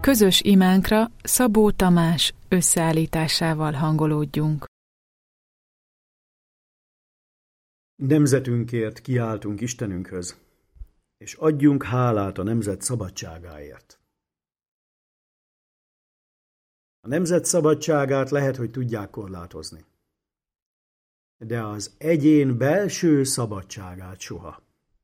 Közös imánkra Szabó Tamás összeállításával hangolódjunk. Nemzetünkért kiáltunk Istenünkhöz, és adjunk hálát a nemzet szabadságáért. A nemzet szabadságát lehet, hogy tudják korlátozni, de az egyén belső szabadságát soha.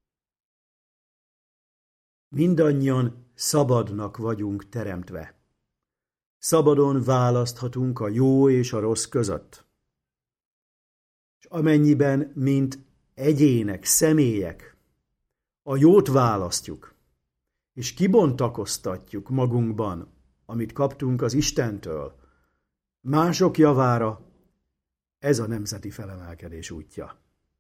Mindannyian szabadnak vagyunk teremtve. Szabadon választhatunk a jó és a rossz között. És amennyiben, mint egyének, személyek, a jót választjuk, és kibontakoztatjuk magunkban, amit kaptunk az Istentől, mások javára, ez a nemzeti felemelkedés útja.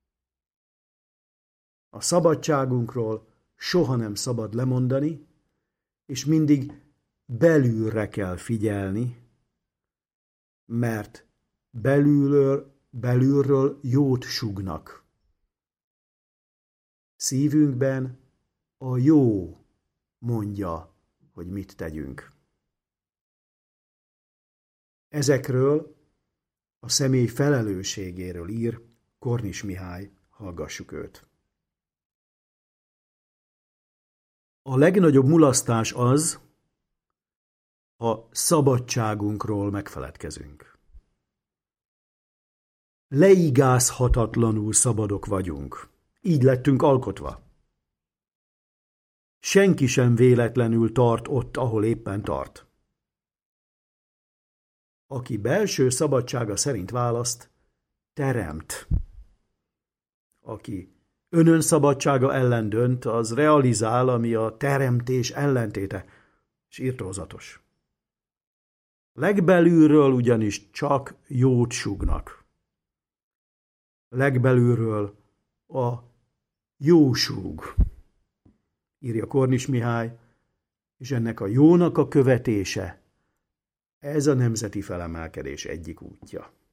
A szabadságunkról soha nem szabad lemondani, és mindig belülre kell figyelni, mert belülről jót sugnak. Szívünkben a jó mondja, hogy mit tegyünk. Ezekről a személy felelősségéről ír Kornis Mihály, hallgassuk őt. A legnagyobb mulasztás az, ha szabadságunkról megfeledkezünk. Leigázhatatlanul szabadok vagyunk. Így lettünk alkotva. Senki sem véletlenül tart ott, ahol éppen tart. Aki belső szabadsága szerint választ, teremt. Aki önönszabadsága ellen dönt, az realizál, ami a teremtés ellentéte, és irtózatos. Legbelülről ugyanis csak jót sugnak. Legbelülről a jó súg, írja Kornis Mihály, és ennek a jónak a követése, ez a nemzeti felemelkedés egyik útja.